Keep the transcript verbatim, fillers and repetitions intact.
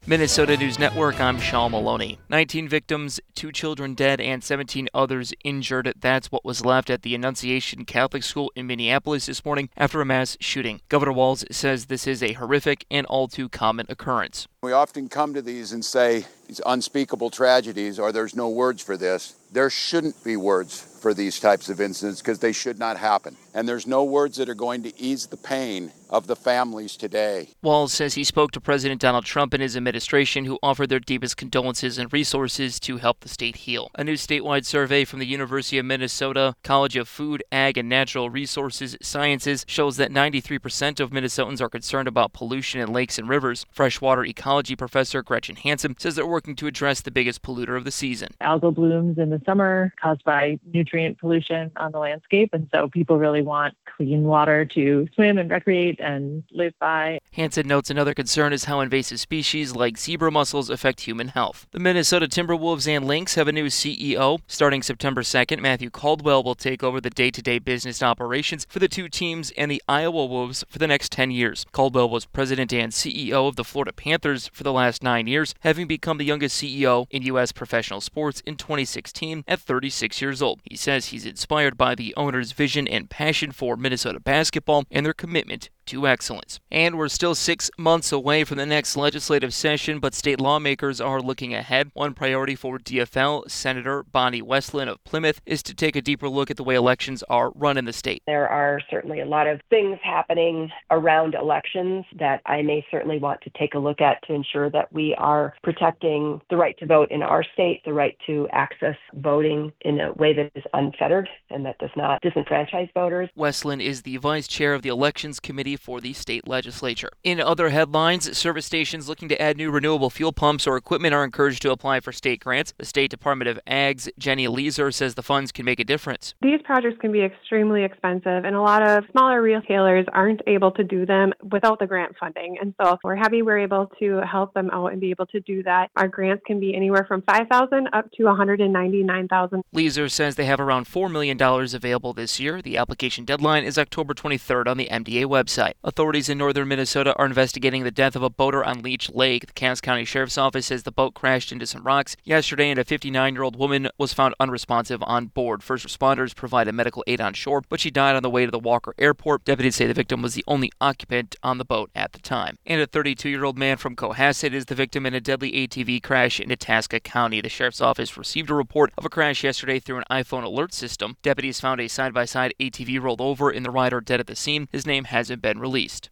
Minnesota News Network, I'm Shaw Maloney. nineteen victims, two children dead, and seventeen others injured. That's what was left at the Annunciation Catholic School in Minneapolis this morning after a mass shooting. Governor Walz says this is a horrific and all too common occurrence. We often come to these and say these unspeakable tragedies, or there's no words for this. There shouldn't be words for these types of incidents because they should not happen. And there's no words that are going to ease the pain of the families today. Walz says he spoke to President Donald Trump and his administration, who offered their deepest condolences and resources to help the state heal. A new statewide survey from the University of Minnesota College of Food, Ag, and Natural Resources Sciences shows that ninety-three percent of Minnesotans are concerned about pollution in lakes and rivers. Freshwater ecology professor Gretchen Hansen says they're working to address the biggest polluter of the season. Algal blooms in the summer caused by nutrient pollution on the landscape, and so people really want clean water to swim and recreate and live by. Hansen notes another concern is how invasive species like zebra mussels affect human health. The Minnesota Timberwolves and Lynx have a new C E O. Starting September second, Matthew Caldwell will take over the day-to-day business operations for the two teams and the Iowa Wolves for the next ten years. Caldwell was president and C E O of the Florida Panthers for the last nine years, having become the youngest C E O in U S professional sports in twenty sixteen at thirty-six years old. He says he's inspired by the owner's vision and passion for Minnesota basketball and their commitment to excellence. And we're still six months away from the next legislative session, but state lawmakers are looking ahead. One priority for D F L Senator Bonnie Westland of Plymouth is to take a deeper look at the way elections are run in the state. There are certainly a lot of things happening around elections that I may certainly want to take a look at to ensure that we are protecting the right to vote in our state, the right to access voting in a way that is unfettered and that does not disenfranchise voters. Westland is the vice chair of the Elections Committee for the state legislature. In other headlines, service stations looking to add new renewable fuel pumps or equipment are encouraged to apply for state grants. The State Department of Ag's Jenny Leeser says the funds can make a difference. These projects can be extremely expensive, and a lot of smaller retailers aren't able to do them without the grant funding. And so we're happy we're able to help them out and be able to do that. Our grants can be anywhere from five thousand dollars up to one hundred ninety-nine thousand dollars. Leeser says they have around four million dollars available this year. The application deadline is October twenty-third on the M D A website. Authorities in northern Minnesota are investigating the death of a boater on Leech Lake. The Cass County Sheriff's Office says the boat crashed into some rocks yesterday and a fifty-nine-year-old woman was found unresponsive on board. First responders provided medical aid on shore, but she died on the way to the Walker Airport. Deputies say the victim was the only occupant on the boat at the time. And a thirty-two-year-old man from Cohasset is the victim in a deadly A T V crash in Itasca County. The Sheriff's Office received a report of a crash yesterday through an iPhone alert system. Deputies found a side-by-side A T V rolled over and the rider dead at the scene. His name hasn't been released.